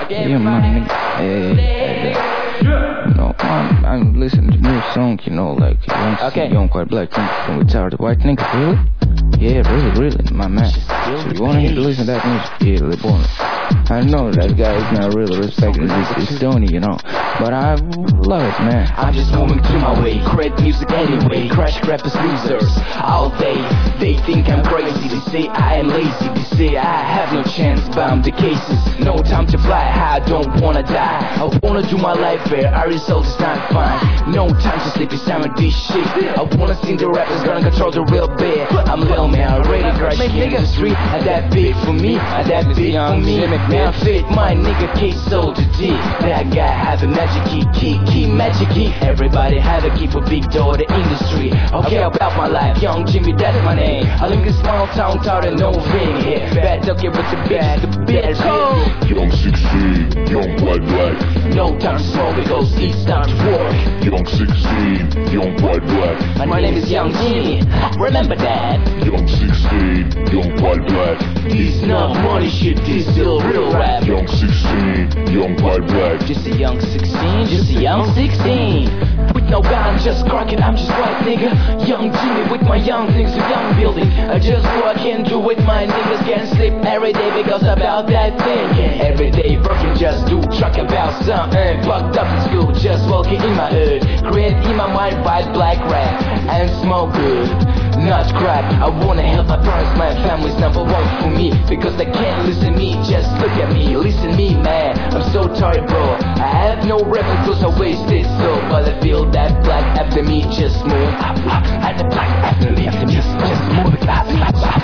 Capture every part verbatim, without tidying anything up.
Yeah, my nigga. Hey, hey, hey. You know, I'm, I'm listening to new song, you know, like Young, Okay. young White Black nigga from retarded white nigga, really? Yeah, really, really, my man. So you want him to listen to that music? Yeah, they want it. I know that guy is not really respected. He's, he's Stoney, you know. But I love it, man. I'm just moving through my way, great music anyway. Crash rappers, losers, all day. They think I'm crazy, they say I am lazy. They say I have no chance, but I'm the cases. No time to fly, I don't wanna die. I wanna do my life fair, our result is not fine. No time to sleep, it's time to this shit. I wanna sing the rappers, gonna control the real bit. I'm little man, already crash in the street. And that big for me, and that big for me. Man, fit my nigga K-Soul to D. That guy have a magic key, key, key, magic key. Everybody have a key for big door, the industry. Okay, about my life, Young Jimmy, that's my name. I live in a small town, town, and no ring here. Bad ducky with the bad, the bad Young sixteen, young white black. No time to smoke because it's time to work. Young sixteen, young white black. My name is Young Jimmy, remember that. Young sixteen, young white black. This not money shit, this still real rap. Young sixteen, young white black. Just a young sixteen, just a young sixteen. With no gun, just cracking, I'm just white nigga. Young Jimmy with my young things, a young building. I just working through with my niggas. Can't sleep every day because about that thinking. Every day working just do truck about something. Fucked up in school, just walking in my hood. Create in my mind white black rap and smoke good. Not crap, I wanna help my parents, my family's number one for me. Because they can't listen me, just look at me, listen me man. I'm so tired bro, I have no reference cause I wasted so. But I feel that black after me, just move up, up. And the black after me, just, just move it up, up, up.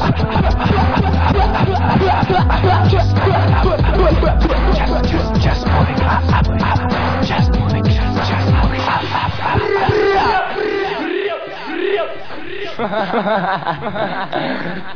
Just, just, just, just move it up, up, up. Just move it, just, just move it up, up, up.